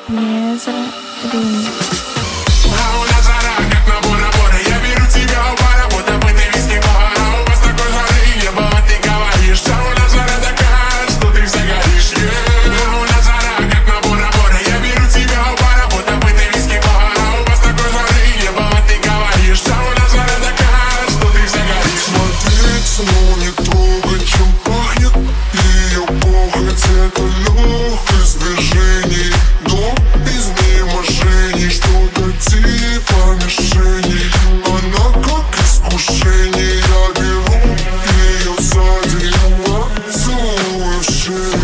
Незра ремикс. А у нас жара, как на Бора-Бора. Я беру тебя у бара, будто бы ты виски бар. А у вас такой жары, небо, ты говоришь. А у нас жара такая, что ты вся горишь. А у нас жара, как на Бора-Бора. Я беру тебя у бара, будто бы ты виски бар. А у вас такой жары, небо, ты говоришь. А у нас жара такая, что ты вся горишь. Смотреть, но не трогать, чем пахнет ее похоть. Это легкость движений, но изнеможений. Что-то типа мишени. Она как искушение. Я беру ее сзади, поцелую в шею.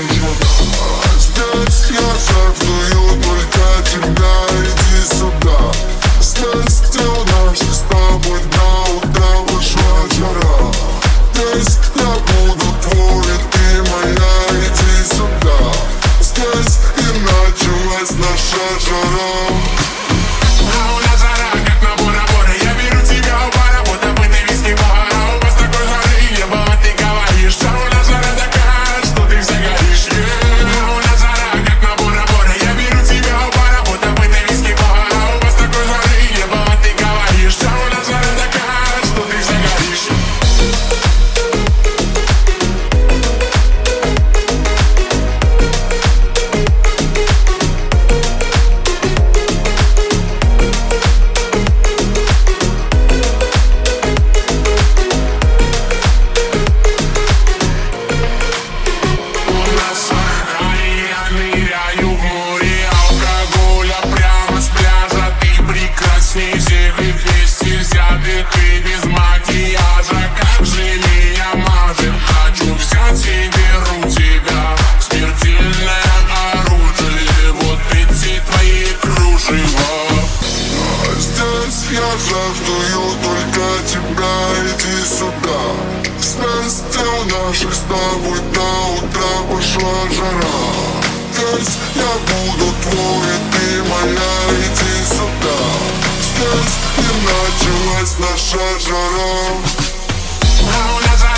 Здесь я жаждую только тебя, иди сюда. Здесь, где у наших с тобой до утра пошла жара. Здесь я буду твой, и ты моя, иди сюда. Здесь и началась наша жара. А у нас жара, как на Бора-Бора. Я беру тебя у бара, будто бы ты виски бар. А у вас такой жары, небо, ты говоришь. А у нас жара такая, что ты вся горишь. А у нас жара, как на Бора-Бора. Я беру тебя у бара, будто бы ты виски бар. А у вас такой жары, небо, ты говоришь. А у нас жара такая, что ты вся горишь. У нас жара, и я ныряю в море алкоголя прямо с пляжа. Ты прекрасней всех и вместе взятых, и без макияжа. Как же меня мажет, хочу взять и беру тебя. Смертельное оружие, вот эти твои кружева. Здесь я жаждую только тебя, иди сюда. Здесь, где у наших с тобой до утра пошла жара. Здесь я буду твой, и ты моя, иди сюда. Здесь и началась наша жара. А у нас жара,